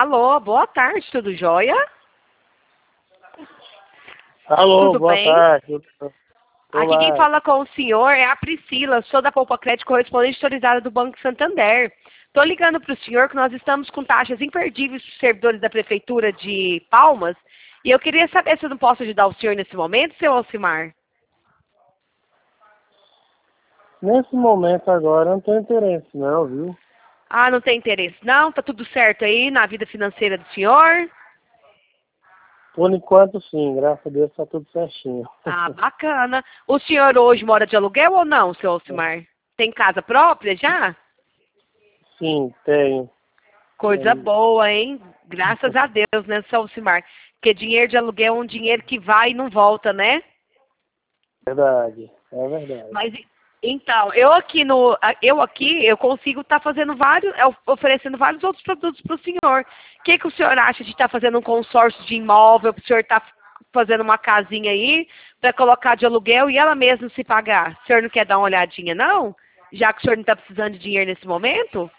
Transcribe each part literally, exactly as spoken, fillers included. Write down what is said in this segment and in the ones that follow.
Alô, boa tarde, tudo jóia? Alô, Tudo boa bem? tarde. Aqui quem Olá. fala com o senhor é a Priscila, sou da Poupa Crédito, correspondente autorizada do Banco Santander. Estou ligando para o senhor que nós estamos com taxas imperdíveis para os servidores da Prefeitura de Palmas e eu queria saber se eu não posso ajudar o senhor nesse momento, seu Alcimar. Nesse momento agora eu não tenho interesse não, viu? Ah, não tem interesse não? Tá tudo certo aí na vida financeira do senhor? Por enquanto sim, graças a Deus tá tudo certinho. Ah, bacana. O senhor hoje mora de aluguel ou não, seu Alcimar? Tem casa própria já? Sim, tenho. Coisa tenho. boa, hein? Graças a Deus, né, seu Alcimar? Porque dinheiro de aluguel é um dinheiro que vai e não volta, né? Verdade, é verdade. Mas então, eu aqui no, eu aqui, eu consigo estar fazendo vários, é, oferecendo vários outros produtos para o senhor. O que, que o senhor acha de estar fazendo um consórcio de imóvel, para o senhor estar fazendo uma casinha aí, para colocar de aluguel e ela mesma se pagar? O senhor não quer dar uma olhadinha, não? Já que o senhor não está precisando de dinheiro nesse momento?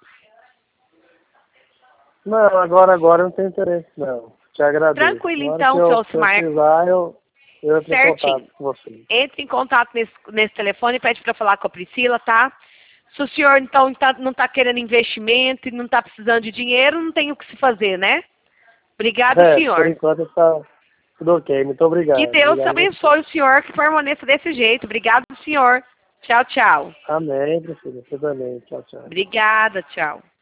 Não, agora, agora eu não tenho interesse não. Te agradeço. Tranquilo Na hora que então, seu eu Alcimar. precisar, eu, eu entro em Certinho. contato com você. Entre em contato nesse, nesse telefone e pede para falar com a Priscila, tá? Se o senhor, então, tá- não está querendo investimento e não está precisando de dinheiro, não tem o que se fazer, né? Obrigado, É, por senhor. enquanto tá tudo ok. Muito Que obrigado. Deus Obrigado a você. abençoe o senhor, que permaneça desse jeito. Obrigado, senhor. Tchau, tchau. Amém, Priscila. Você também. Tchau, tchau. Obrigada, tchau.